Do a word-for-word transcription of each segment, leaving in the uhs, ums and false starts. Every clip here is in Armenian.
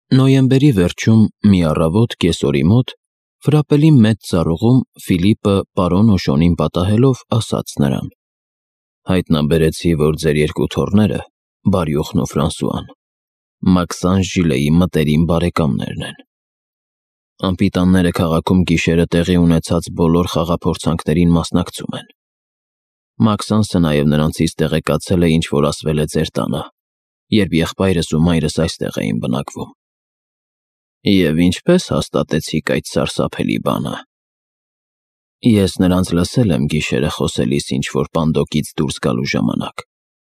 Նոյեմբերի վերջում մի առավոտ կեսօրի մոտ ֆրապելի մեծ ծառուղում Ֆիլիպը պարոն Օշոնին պատահելով ասաց նրան. «Հայտնաբերեցի, որ ձեր երկու թոռները, Բարյոխն ու Ֆրանսուան, Մաքսանժ Ժիլեի մտերիմ բարեկամներն են։ Անպիտանները քաղաքում գիշերը տեղի ունեցած բոլոր խաղափորձանքներին մասնակցում են։ Մաքսանսը նաև նրանցից տեղեկացել է, ինչ որ ասվել է ձեր տանը, երբ եղբայրս ու մայրս այստեղ էին բնակվում։ Եվ ինչպե՞ս հաստատեցիք այդ սարսափելի բանը։ Ես նրանց լսել եմ գիշերը խոսելիս ինչ-որ պանդոկից դուրս գալու ժամանակ։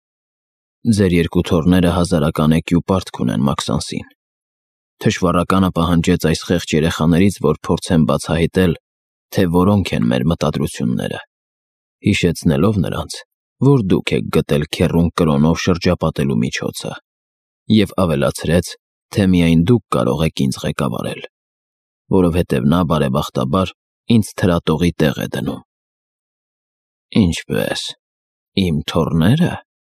Ձեր երկու թոռները հազարական էկյու պարտք ունեն Մաքսանսին։ Թշվառականը պահանջեց այս խեղճ երեխաներից, որ փորձեն բացահայտել, թե որոնք են մեր մտադրությունները, հիշեցնելով նրանց, որ դուք եք գտել քեռուն կրոնով շրջապատելու միջոցը, և ավելացրեց, թե միայն դուք կարող եք ինձ ղեկավարել, որովհետև նա բարեբախտաբար ինձ թրատողի տեղ է դնում։ Ինչպե՞ս, իմ թոռնե՞րը։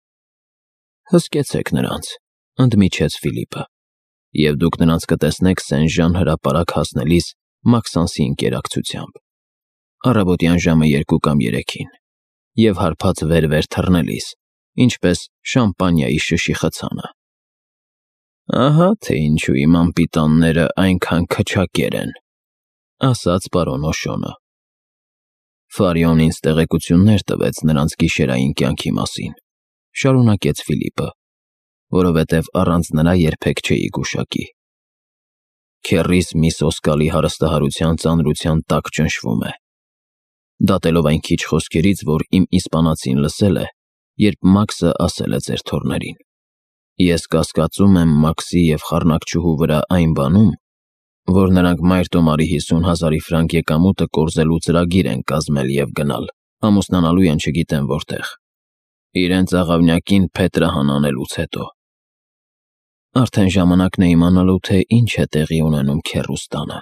Հսկեցեք նրանց, ընդմիջեց Ֆիլիպը, և դուք նրանց կտեսնեք Սեն-Ժան հրապարակ հասնելիս Մաքսանսի ընկերակցությամբ, առավոտյան ժամը երկու կամ երեքին, և հարբած վեր-վեր թռնելիս, ինչպես շամպանիայի շշի խցանը։ Ահա թե ինչու իմ անպիտանները այնքան քչակեր են, ասաց պարոն Օշոնը։ Ֆարիոն ինձ տեղեկություններ տվեց նրանց գիշերային կյանքի մասին, շարունակեց Ֆիլիպը, որովհետև առանց նրա երբեք չէի գուշակի։ Քեռիս մի սոսկալի հարստահարության ծանրության տակ ճնշվում է։ Դատելով այն քիչ խոսքերից, որ իմ իսպանացին լսել է, երբ Մաքսը ասել է ձեր թոռներին։ Ես կասկածում եմ Մաքսի և խառնակչուհու վրա այն բանում, որ նրանք մայր Տոմարի հիսուն հազարի ֆրանկ եկամուտը կորզելու ծրագիր են կազմել և գնալ, ամուսնանալու են չգիտեմ որտեղ, իրենց աղավնյակին փետրահան անելուց հետո։ Արդեն ժամանակն է իմանալու, թե ինչ է տեղի ունենում քեռուս տանը։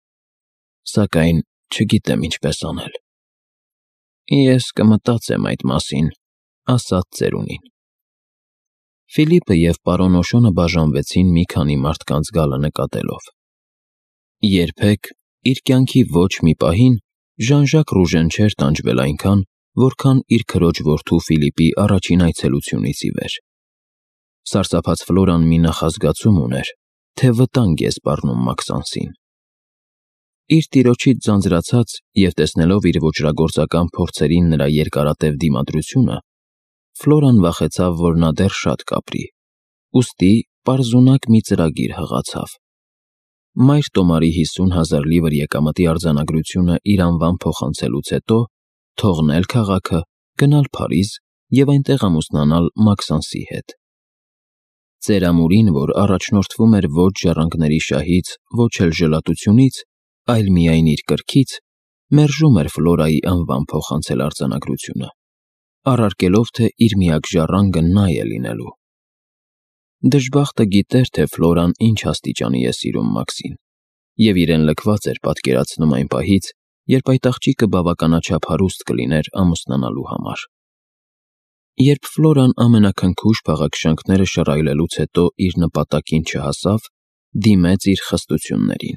Սակայն չգիտեմ ինչպես անել։ Ես կմտածեմ այդ մասին, ասաց ծերունին։ Ֆիլիպը և պարոն Օշոնը բաժանվեցին մի քանի մարդկանց գալը նկատելով։ Երբեք իր կյանքի ոչ մի պահին Ժան-Ժակ Ռուժեն չէր տանջվել այնքան, որքան իր քրոջ որդու Ֆիլիպի առաջին այցելությունից ի վեր։ Սարսափած Ֆլորան մի նախազգացում ուներ, թե վտանգ է սպառնում Մաքսանսին։ Իր տիրոջից ձանձրացած և տեսնելով իր ոճրագործական փորձերին նրա երկարատև դիմադրությունը, Ֆլորան վախեցավ, որ նա դեռ շատ կապրի, ուստի պարզունակ մի ծրագիր հղացավ։ Մայր Տոմարի հիսուն հազար լիվր եկամտի արձանագրությունը իր անվան փոխանցելուց հետո թողնել քաղաքը, գնալ Փարիզ և այնտեղ ամուսնանալ Մաքսանսի հետ։ Ծերամուրին, որ առաջնորդվում էր ոչ ժառանգների շահից, ոչ էլ ժլատությունից, այլ միայն իր կրքից, մերժում էր Ֆլորայի անվան փոխանցել արձանագրությունը, առարկելով, թե իր միակ ժառանգը նա է լինելու։ Դժբախտը գիտեր, թե Ֆլորան ինչ աստիճանի է սիրում Մաքսին, և իրեն լքված էր պատկերացնում այն պահից, երբ այդ աղջիկը բավականաչափ հարուստ կլիներ ամուսնանալու համար։ Երբ Ֆլորան ամենաքնքուշ փաղաքշանքները շռայլելուց հետո իր նպատակին չհասավ, դիմեց իր խստություններին։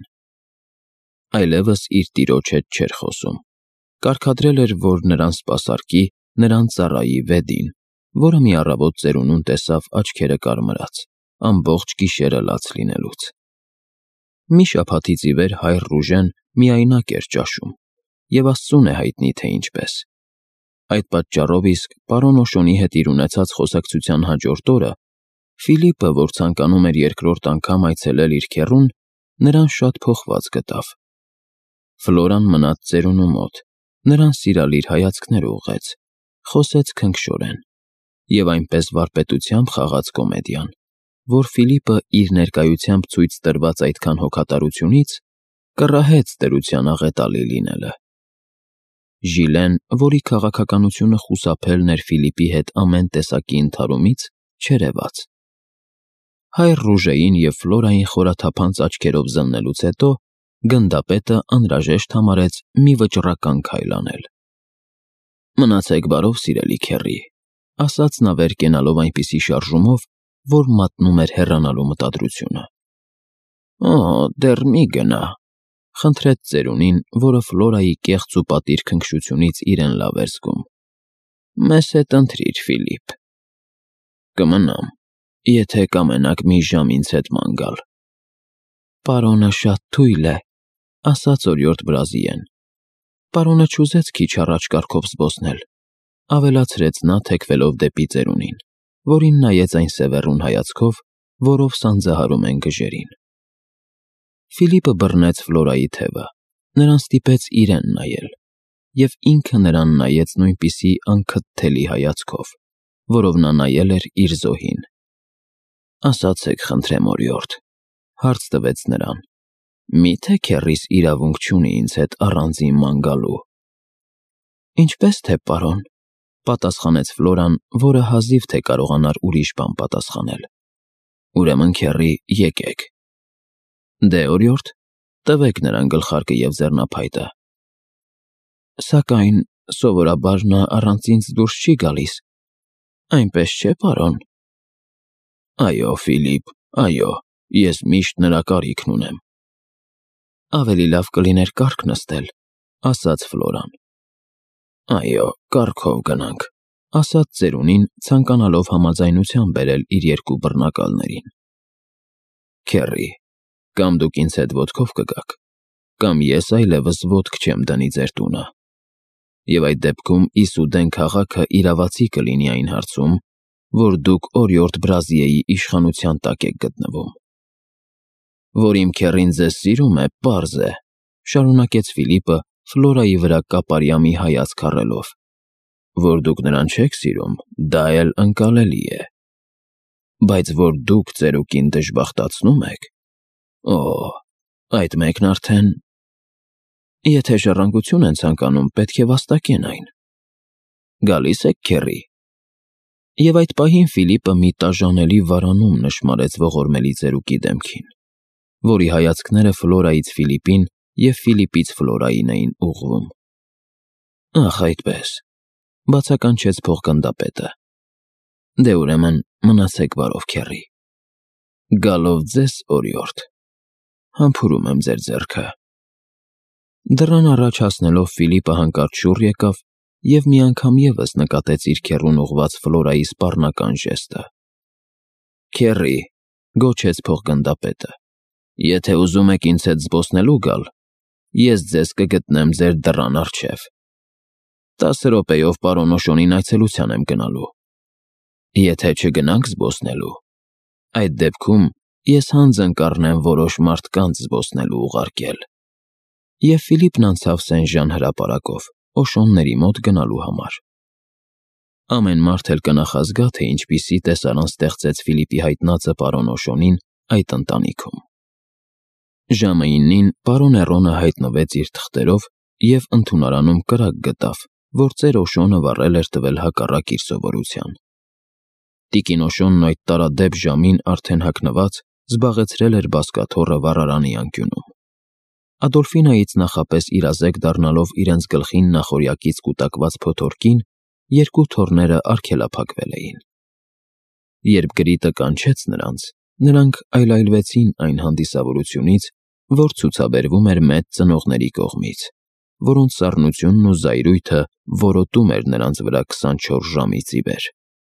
Այլևս իր տիրոջ հետ չէր խոսում։ Կարգադրել էր, որ նրան սպասարկի, նրան ծառայի Վեդին, որը մի առավոտ ծերունուն տեսավ աչքերը կարմրած, ամբողջ գիշերը լաց լինելուց։ Մի շաբաթից ի վեր հայր Ռուժեն միայնակ էր ճաշում, և Աստծուն է հայտնի, թե ինչպես։ Այդ պատճառով իսկ պարոն Օշոնի հետ իր ունեցած խոսակցության հաջորդ օրը Ֆիլիպը, որ ցանկանում էր երկրորդ անգամ այցելել իր քեռուն, նրան շատ փոխված գտավ։ Ֆլորան մնաց ծերունու մոտ, նրան սիրալիր հայացքներ ուղղեց, խոսեց քնքշորեն և այնպես վարպետությամբ խաղաց կոմեդիան, որ Ֆիլիպը իր ներկայությամբ ցույց տրված այդքան հոգատարությունից կռահեց դրության աղետալի լինելը։ Ժիլեն, որի քաղաքականությունը խուսափելն էր Ֆիլիպի հետ ամեն տեսակի ընդհարումից, չերևաց։ Հայր Ռուժեին և Ֆլորային խորաթափանց աչքերով զննելուց հետո գնդապետը անհրաժեշտ համարեց մի վճռական քայլ անել։ Մնացեք բարով, սիրելի քեռի, ասաց նա վեր կենալով այնպիսի շարժումով, որ մատնում էր հեռանալու մտադրությունը։ Օ, դեռ մի գնա, խնդրեց ծերունին, որը Ֆլորայի կեղծ ու պատիր քնքշությունից իրեն լավ էր զգում։ Մեզ հետ ընթրիր, Ֆիլիպ։ Կմնամ, եթե կամենաք մի ժամ ինձ հետ ման գալ։ Պարոնը շատ թույլ է, ասաց օրիորդ Բրազիեն։ Պարոնը չուզեց քիչ առաջ կառքով զբոսնել, ավելացրեց նա թեքվելով դեպի ծերունին, որին նայեց այն սևեռուն հայացքով, որով սանձահարում են գժերին։ Ֆիլիպը բռնեց Ֆլորայի թևը, նրան ստիպեց իրեն նայել, և ինքը նրան նայեց նույնպիսի անքթթելի հայացքով, որով նա նայել էր իր զոհին։ Ասացեք, խնդրեմ, օրիորդ, հարց տվեց նրան, միթե քեռիս իրավունք չունի ինձ հետ առանձին ման գալու։ Ինչպես թե, պարոն, պատասխանեց Ֆլորան, որը հազիվ թե կարողանար ուրիշ բան պատասխանել։ Ուրեմն, քեռի, եկեք։ Դե, օրիորդ, տվեք նրան գլխարկը և ձեռնափայտը։ Սակայն սովորաբար նա առանց ինձ դուրս չի գալիս։ Այնպես չէ, պարոն։ Այո, Ֆիլիպ, այո, ես միշտ նրա կարիքն ունեմ։ Ավելի լավ կլիներ կառք նստել, ասաց Ֆլորան։ Այո, կառքով գնանք, ասաց ծերունին, ցանկանալով համաձայնության բերել իր երկու բռնակալներին։ Քեռի, կամ դուք ինձ հետ ոտքով կգաք, կամ ես այլևս ոտք չեմ դնի ձեր տունը։ Եվ այդ դեպքում Իսուդեն քաղաքը իրավացի կլինի այն հարցում, որ դուք օրիորդ Բրազիեի իշխանության տակ եք գտնվում։ Որ իմ քեռին ձեզ սիրում է, պարզ է, շարունակեց Ֆիլիպը, Ֆլորայի վրա կապարյա մի հայացք առելով։ Որ դուք նրան չեք սիրում, դա էլ ընկալելի է։ Բայց որ դուք ծերուկին դժբախտացնում եք, օ, այդ մեկն արդեն… Եթե ժառանգություն են ցանկանում, պետք է վաստակեն այն։ Գալիս եք, քեռի։ Եվ այդ պահին Ֆիլիպը մի տաժանելի վարանում նշմարեց ողորմելի ծերուկի դեմքին, որի հայացքները Ֆլորայից Ֆիլիպին և Ֆիլիպից Ֆլորային էին ուղղվում։ Ախ, այդպես, բացականչեց փոխգնդապետը։ Դե ուրեմն մնացեք բարով, քեռի։ Գալով ձեզ, օրիորդ, համբուրում եմ ձեր ձեռքը։ Դռան առաջ հասնելով Ֆիլիպը հանկարծ շուռ եկավ և մի անգամ ևս նկատեց իր քեռուն ուղղված Ֆլորայի սպառնական ժեստը։ Քեռի, գոչեց փոխգնդապետը, եթե ուզում եք ինձ հետ զբոսնելու գալ, ես ձեզ կգտնեմ ձեր դռան առջև։ Տասը րոպեով պարոն Օշոնին այցելության եմ գնալու։ Եթե չգնանք զբոսնելու, այդ դեպքում ես հանձն կառնեմ որոշ մարդկանց զբոսնելու ուղարկել։ Եվ Ֆիլիպն անցավ Սեն-Ժան հրապարակով, Օշոնների մոտ գնալու համար։ Ամեն մարդ էլ կնախազգա, թե ինչպիսի տեսարան ստեղծեց Ֆիլիպի հայտնածը պարոն Օշոնին այդ ընտանիքում։ Ժամը իննին պարոն Էռոնը հայտնվեց իր թղթերով և ընդունարանում կրակ գտավ, որ ծեր Օշոնը վառել էր տվել հակառակ իր սովորության։ Տիկին Օշոնն այդ տարադեպ ժամին արդեն հագնված զբաղեցրել էր բազկաթոռը վառարանի անկյունում։ Ադոլֆինայից նախապես իրազեկ դառնալով իրենց գլխին նախօրյակից կուտակված փոթորկին, երկու թոռները արգելափակվել էին։ Երբ գրիտը կանչեց նրանց, նրանք այլայլվեցին այն հանդիսավորությունից, որ ցուցաբերվում էր մեծ ծնողների կողմից, որոնց սառնությունն ու զայրույթը որոտում էր նրանց վրա քսանչորս ժամից ի վեր։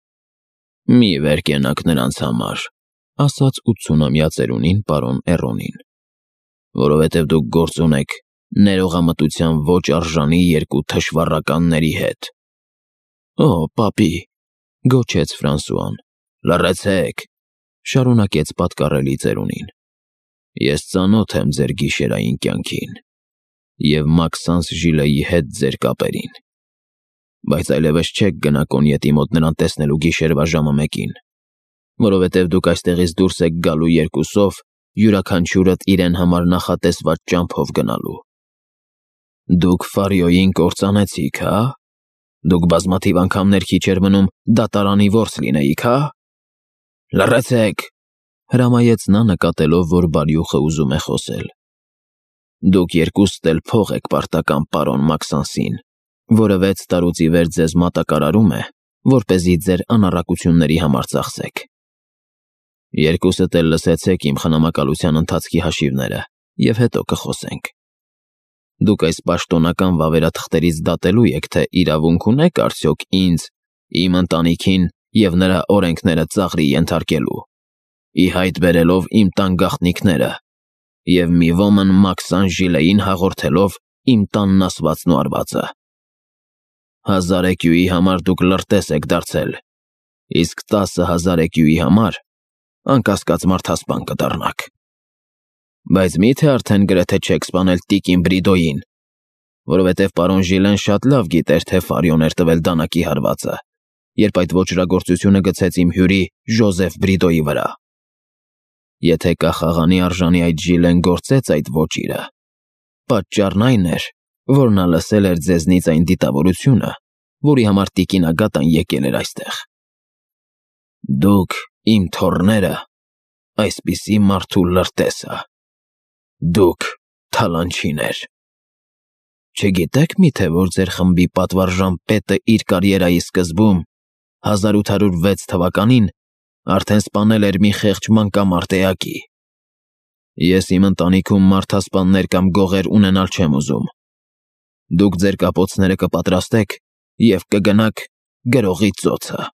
Մի վեր կենաք նրանց համար, ասաց ութսունամյա ծերունին պարոն Էռոնին, որովհետև դուք գործ ունեք ներողամտության ոչ արժանի երկու թշվառականների հետ։ Օ, պապի, գոչեց Ֆրանսուան, լռեցեք, շարունակեց պատկառելի ծերունին։ Ես ծանոթ եմ ձեր գիշերային կյանքին և Մաքսանս Ժիլեի հետ ձեր կապերին, բայց այլևս չեք գնա կոնյետի մոտ նրան տեսնելու գիշերվա ժամը մեկին, որովհետև դուք այստեղից դուրս եք գալու երկուսով, յուրաքանչյուրդ իրեն համար նախատեսված ճամփով գնալու։ Դուք Ֆարիոյին կործանեցիք, հա՞։ Դուք բազմաթիվ անգամ ներքի չէր մնում դատարանի որս լինեիք, հա՞։ Լռեցեք, հրամայեց նա, նկատելով, որ բարյուխը ուզում է խոսել։ Դուք երկուստ էլ փող եք պարտական պարոն Մաքսանսին, որը վեց տարուց ի վեր ձեզ մատակարարում է, որպեսզի ձեր անառակությունների համար ծախսեք։ Երկուսդ էլ լսեցեք իմ խնամակալության ընթացքի հաշիվները և հետո կխոսենք։ Դուք այս պաշտոնական վավերաթղթերից դատելու եք, թե իրավունք ունեք արդյոք ինձ, իմ ընտանիքին և նրա օրենքները ծաղրի ենթարկելու, ի հայտ բերելով իմ տան գաղտնիքները և մի ոմն Մաքսան Ժիլեին հաղորդելով իմ տանն ասվածն ու արվածը։ Հազար էկյուի համար դուք լրտես եք դարձել, իսկ տասը հազար էկյուի համար անկասկած մարդասպան կդառնաք։ Բայց մի՞թե արդեն գրեթե չեք սպանել տիկին Բրիդոյին, որովհետև պարոն Ժիլեն շատ լավ գիտեր, թե Ֆարիոն էր տվել դանակի հարվածը, երբ այդ ոճրագործությունը գցեց իմ հյուրի Ժոզեֆ Բրիդոյի վրա։ Եթե կախաղանի արժանի այդ Ժիլեն գործեց այդ ոճիրը, պատճառն այն էր, որ նա լսել էր ձեզնից այն դիտավորությունը, որի համար տիկին Ագատան եկել էր այստեղ։ Դուք, իմ թոռները, այսպիսի մարդու լրտեսը, դուք թալանչիներ։ Չգիտե՞ք միթե, որ ձեր խմբի պատվարժան պետը իր կարիերայի սկզբում, հազար ութ հարյուր վեց թվականին, արդեն սպանել էր մի խեղճ մանկամարտ էակի։ Ես իմ ընտանիքում մարդասպաններ կամ գողեր ունենալ չեմ ուզում։ Դուք ձեր կապոցները կպատրաստեք և կգնաք գրողի ծոցը։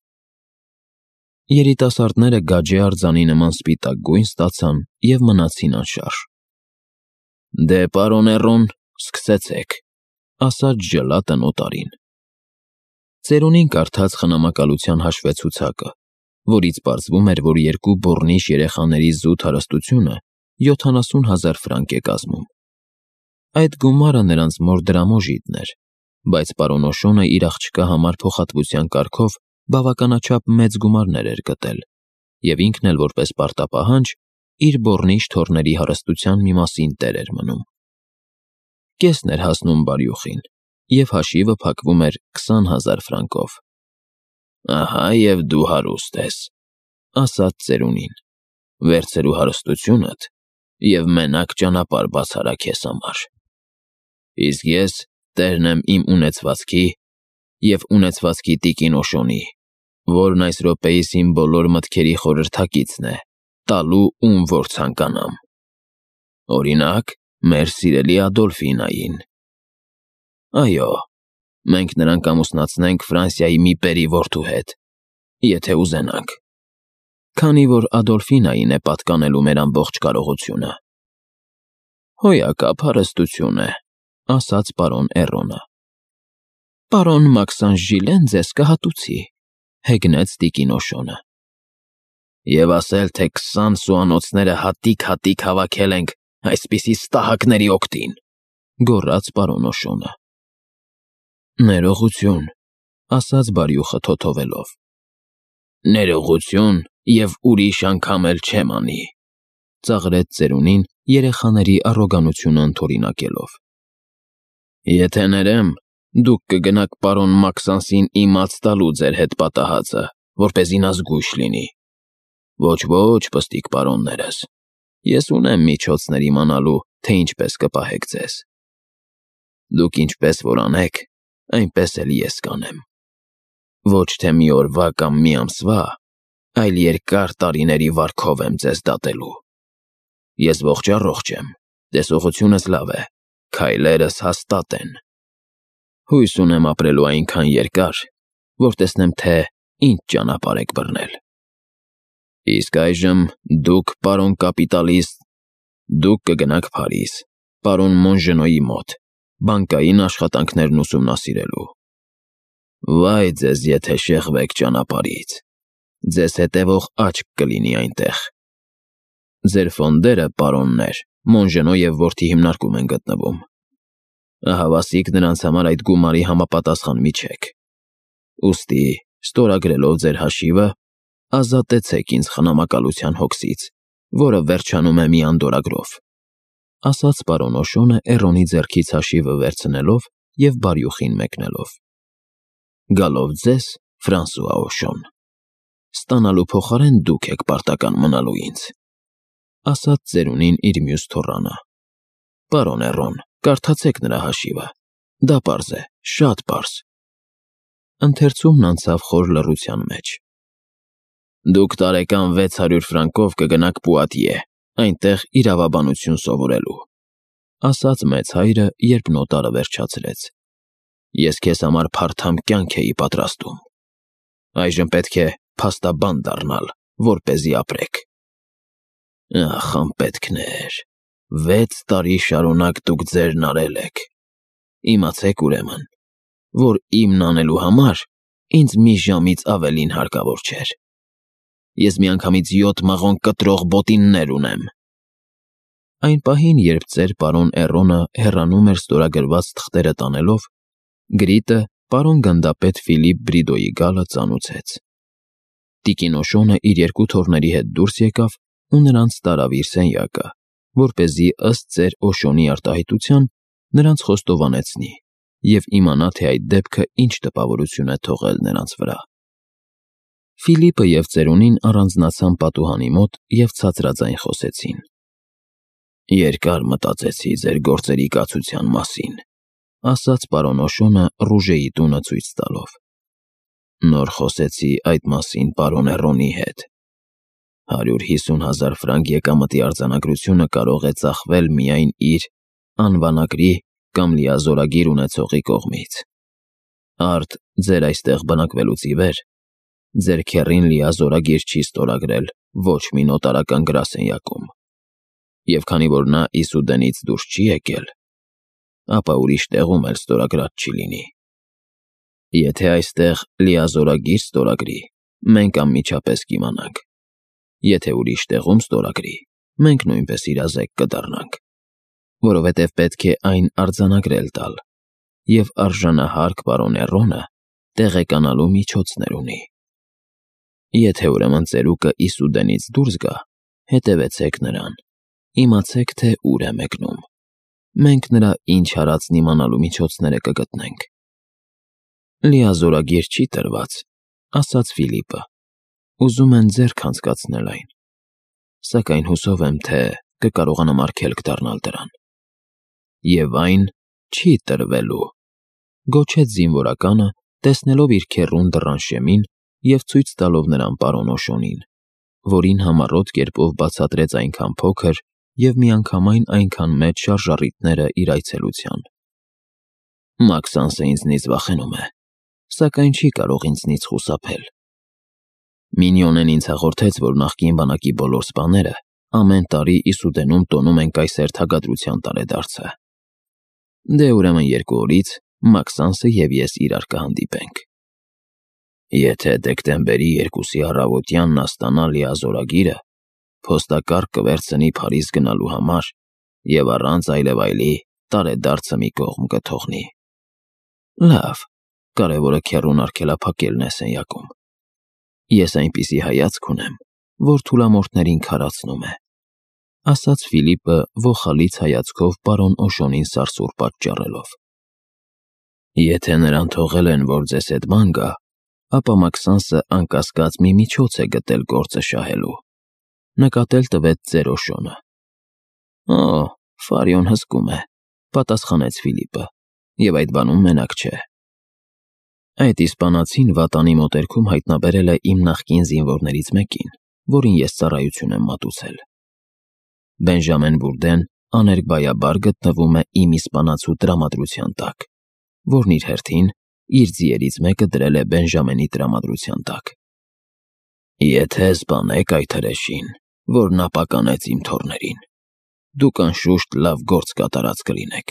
Երիտասարդները գաջի արձանի նման սպիտակ գույն ստացան և մնացին անշարժ։ Դե, պարոն Էռոն, սկսեցեք, ասաց ջլատն օտարին։ Ծերունին կարդաց խնամակալության հաշվեցուցակը, որից պարզվում էր, որ երկու բոռնիշ երեխաների զուտ հարստությունը յոթանասուն հազար ֆրանկ է կազմում։ Այդ գումարը նրանց մոր դրամոժիտն էր, բայց պարոն Օշոնը իր աղջկա համար փոխհատվության կարգով բավականաչափ մեծ գումարներ էր գտել, և ինքն էլ որպես պարտապահանջ իր բոռնիշ թոռների հարստության մի մասին տեր էր մնում։ Կեսն էր հասնում բարյուխին, և հաշիվը փակվում էր քսան հազար ֆրանկով։ Ահա և դու հարուստ ես, ասաց ծերունին, վերցրու հարստությունդ և մենակ ճանապարհ բացարա քեզ համար։ Իսկ ես տերն եմ իմ ունեցվածքի և ունեցվածքի տիկին Օշոնի, որն այս րոպեիս իմ բոլոր մտքերի խորհրդակիցն է, տալու ում որ ցանկանամ։ Օրինակ, մեր սիրելի Ադոլֆինային։ Այո, մենք նրան կամուսնացնենք Ֆրանսիայի մի պերի որդու հետ, եթե ուզենանք, քանի որ Ադոլֆինային է պատկանելու մեր ամբողջ կարողությունը։ Հոյակապ հարստություն է, ասաց պարոն Էռոնը։ Պարոն Մաքսան Ժիլեն ձեզ կհատուցի, հեգնեց տիկին Օշոնը։ Եվ ասել, թե քսան սուանոցները հատիկ-հատիկ հավաքել ենք այսպիսի ստահակների օգտին, գոռաց պարոն Օշոնը։ Ներողություն, ասաց բարյուխը թոթովելով։ Ներողություն և ուրիշ անգամ էլ չեմ անի, ծաղրեց ծերունին երեխաների առոգանությունը ընդօրինակելով։ Եթե ներեմ, դուք կգնաք պարոն Մաքսանսին իմաց տալու ձեր հետ պատահածը, որպեսզի նա զգույշ լինի։ Ոչ, ոչ, պստիկ պարոններս, ես ունեմ միջոցներ իմանալու, թե ինչպես կպահեք ձեզ։ Դուք ինչպես որ անեք, այնպես էլ ես կանեմ։ Ոչ թե մի օրվա կամ մի ամսվա, այլ երկար տարիների վարքով եմ ձեզ դատելու։ Ես ողջ֊առողջ եմ, տեսողությունս լավ է, քայլերս հաստատ են։ Հույս ունեմ ապրելու այնքան երկար, որ տեսնեմ, թե ինչ ճանապարհ եք բռնել։ Իսկ այժմ դուք, պարոն կապիտալիստ, դուք կգնաք Փարիզ, պարոն Մոնժենոյի մոտ, բանկային աշխատանքներն ուսումնասիրելու։ Վայ ձեզ, եթե շեղվեք ճանապարհից, ձեզ հետևող աչք կլինի այնտեղ։ Ձեր ֆոնդերը, պարոններ, Մոնժենո և որդի հիմնարկում են գտնվում։ Ահավասիկ նրանց համար այդ գումարի համապատասխան միջեք։ Ուստի, ստորագրելով ձեր հաշիվը, ազատեցեք ինձ խնամակալության հոգսից, որը վերջանում է մի անդորրագրով, ասաց պարոն Օշոնը Էռոնի ձեռքից հաշիվը վերցնելով և բարյուխին մեկնելով։ Գալով ձեզ, Ֆրանսուଆ Օշոն, ստանալու փոխարեն դուք եք պարտական մնալու ինձ, ասաց ծերունին իր մյուս թոռանը։ Պարոն Էռոն, կարդացեք նրա հաշիվը, դա պարզ է, շատ պարզ։ Ընթերցումն անցավ խոր լռության մեջ։ Դուք տարեկան վեց հարյուր ֆրանկով կգնաք Պուատիե, այնտեղ իրավաբանություն սովորելու, ասաց մեծ հայրը, երբ նոտարը վերջացրեց։ Ես քեզ համար փարթամ կյանք էի պատրաստում։ Այժմ պետք է փաստաբան դառնալ, որպեսզի ապրեք։ Ախ, անպետքներ, վեց տարի շարունակ դուք ձերն արել եք։ Իմացեք ուրեմն, որ իմն անելու համար ինձ մի ժամից ավելին հարկավոր չէր։ Ես միանգամից յոթ մղոն կտրող բոտիններ ունեմ։ Այն պահին, երբ ծեր պարոն Էռոնը հեռանում էր ստորագրված թղթերը տանելով, Գրիտը պարոն գնդապետ Ֆիլիպ Բրիդոյի գալը ծանուցեց։ Տիկին Օշոնը իր երկու թոռների հետ դուրս եկավ ու նրանց տարավ իր սենյակը, որպեսզի ըստ ծեր Օշոնի արտահայտության նրանց խոստովանեցնի և իմանա, թե այդ դեպքը ինչ տպավորություն է թողել նրանց վրա։ Ֆիլիպը և ծերունին առանձնացան պատուհանի մոտ և ցածրաձայն խոսեցին։ Երկար մտածեցի ձեր գործերի կացության մասին, ասաց պարոն Օշոնը Ռուժեի տունը ցույց տալով։ Նոր խոսեցի այդ մասին պարոն Էռոնի հետ։ Հարյուր հիսուն հազար ֆրանկ եկամտի արձանագրությունը կարող է ծախվել միայն իր անվանագրի կամ լիազորագիր ունեցողի կողմից։ Արդ ձեր այստեղ բնակվելուց ի վեր ձեր քեռին լիազորագիր չի ստորագրել ոչ մի նոտարական գրասենյակում, և քանի որ նա Իսուդենից դուրս չի եկել, ապա ուրիշ տեղում էլ ստորագրած չի լինի։ Եթե այստեղ լիազորագիր ստորագրի, մենք անմիջապես կիմանանք, եթե ուրիշ տեղում ստորագրի, մենք նույնպես իրազեկ կդառնանք, որովհետև պետք է այն արձանագրել տալ, և արժանահարկ պարոն Էռոնը տեղեկանալու միջոցներ ունի։ Եթե ուրեմն ծերուկը Իսուդենից դուրս գա, հետևեցեք նրան, իմացեք, թե ուր է մեկնում։ Մենք նրա ինչ արածն իմանալու միջոցները կգտնենք։ Լիազորագիր չի տրված, ասաց Ֆիլիպը, ուզում են ձեռք անցկացնել այն, սակայն հուսով եմ, թե կկարողանամ արգելք դառնալ դրան։ Եվ այն չի տրվելու, գոչեց զինվորականը, տեսնելով իր քեռուն դռան շեմին և ցույց տալով նրան պարոն Օշոնին, որին համառոտ կերպով բացատրեց այնքան փոքր և միանգամայն այնքան մեծ շարժառիթները իր այցելության։ Մաքսանսը ինձնից վախենում է, սակայն չի կարող ինձնից խուսափել։ Մինյոնեն ինձ հաղորդեց, որ նախկին բանակի բոլոր սպաները ամեն տարի Իսուդենում տոնում են կայսեր թագադրության տարեդարձը։ Դե ուրեմն երկու օրից Մաքսանսը և ես իրար կհանդիպենք։ Եթե դեկտեմբերի երկուսի առավոտյան նա ստանա լիազորագիրը, փոստակառք կվերցնի Փարիզ գնալու համար և առանց այլևայլի տարեդարձը մի կողմ կթողնի։ Լավ, կարևորը քեռուն արգելափակելն է սենյակում։ Ես այնպիսի հայացք ունեմ, որ թուլամորթներին քարացնում է, ասաց Ֆիլիպը ոխալից հայացքով պարոն Օշոնին սարսուռ պատճառելով։ Եթե նրան թողել են, որ ձեզ հետ ման գա, ապա Մաքսանսը անկասկած մի միջոց է գտել գործը շահելու, նկատել տվեց ծեր Օշոնը։ Օ, Ֆարիոն հսկում է, պատասխանեց Ֆիլիպը, և այդ բանում մենակ չէ։ Այդ իսպանացին վատանի մոտերքում հայտնաբերել է իմ նախկին զինվորներից մեկին, որին ես ծառայություն եմ մատուցել։ Բենժամեն Բուրդեն աներկբայաբար գտնվում է իմ իսպանացու տրամադրության տակ, որն իր հերթին իր ձիերից մեկը դրել է Բենժամենի տրամադրության տակ։ Եթե սպանեք այդ հրեշին, որն ապականեց իմ թոռներին, դուք անշուշտ լավ գործ կատարած կլինեք։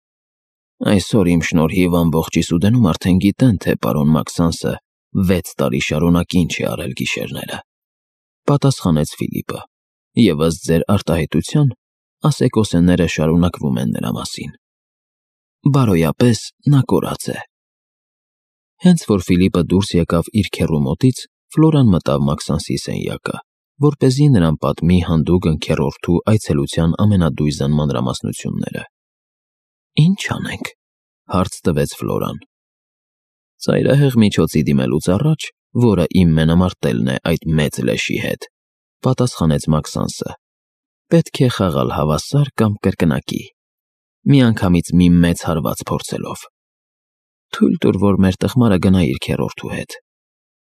Այսօր իմ շնորհիվ ամբողջ Իսուդենում արդեն գիտեն, թե պարոն Մաքսանսը վեց տարի շարունակ ինչ է արել գիշերները, պատասխանեց Ֆիլիպը, և ըստ ձեր արտահայտության, ասեկոսեները շարունակվում են նրա մասին։ Բարոյապես նա կորած է։ Հենց որ Ֆիլիպը դուրս եկավ իր քեռու մոտից, Ֆլորան մտավ Մաքսանսի սենյակը, որպեսզի նրան պատմի հանդուգն քեռորդու այցելության ամենադույզն մանրամասնությունները։ Ինչ անենք, հարց տվեց Ֆլորան։ Ծայրահեղ միջոցի դիմելուց առաջ, որը իմ մենամարտելն է այդ մեծ լեշի հետ, պատասխանեց Մաքսանսը, պետք է խաղալ հավասար կամ կրկնակի, միանգամից մի մեծ հարված փորձելով։ Թույլ տուր, որ մեր տղմարը գնա իր քեռորդու հետ։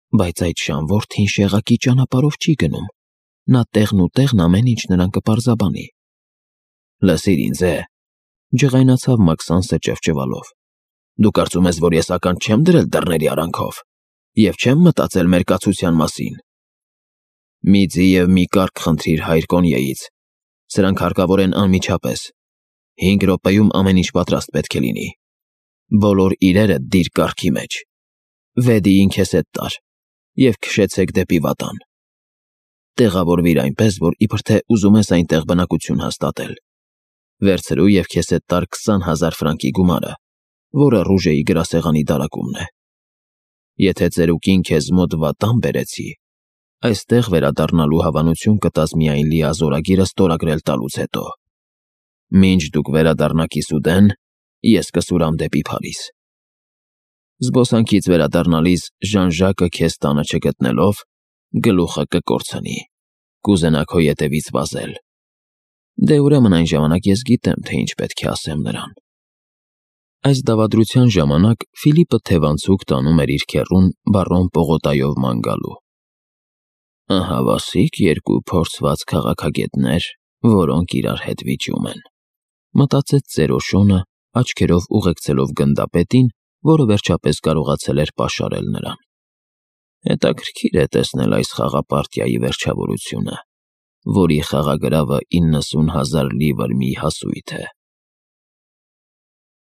Բայց այդ շան որդին շեղակի ճանապարհով չի գնում։ Նա տեղն ու տեղն ամեն ինչ նրան կպարզաբանի։ Լսիր ինձ է, ջղայնացավ Մաքսանսը ճվճվալով։ Դու կարծում ես, որ ես ականջ չեմ դրել դռների արանքով և չեմ մտածել մեր կացության մասին։ Մի ձի և մի կառք խնդրիր հայր Կոնյեից, սրանք հարկավոր են անմիջապես։ Հինգ րոպեում ամեն ինչ պատրաստ պետք է լինի։ Բոլոր իրերը դիր կառքի մեջ։ Վեդիին քեզ հետ տար և քշեցեք դեպի վատան։ Տեղավորվիր այնպես, որ իբր թե ուզում ես այնտեղ բնակություն հաստատել։ Վերցրու և քեզ հետ տար քսան հազար ֆրանկի գումարը, որը Ռուժեի գրասեղանի դարակումն է։ Եթե ծերուկին քեզ մոտ վատան բերեցի, այստեղ վերադառնալու հավանություն կտաս միայն լիազորագիրը ստորագրել տալուց հետո։ Մինչ դուք վերադառնաք Իսուդեն, ես կսուրամ դեպի Փարիզ։ Զբոսանքից վերադառնալիս Ժան-Ժակը քեզ տանը չգտնելով, գլուխը կկորցնի, կուզենա քո ետևից վազել։ Դե ուրեմն այն ժամանակ ես գիտեմ, թե ինչ պետք է ասեմ նրան։ Այս դավադրության ժամանակ Ֆիլիպը թևանցուկ տանում էր իր քեռուն բարոն Պողոտայով ման գալու։ Ահա վասիկ երկու փորձված քաղաքագետներ, որոնք իրար հետ վիճում են, մտածեց Ծերոշոնը, աչքերով ուղեկցելով գնդապետին, որը վերջապես կարողացել էր պաշարել նրան։ Հետաքրքիր է տեսնել այս խաղապարտիայի վերջավորությունը, որի խաղագրավը իննսուն հազար լիվր մի հասույթ է։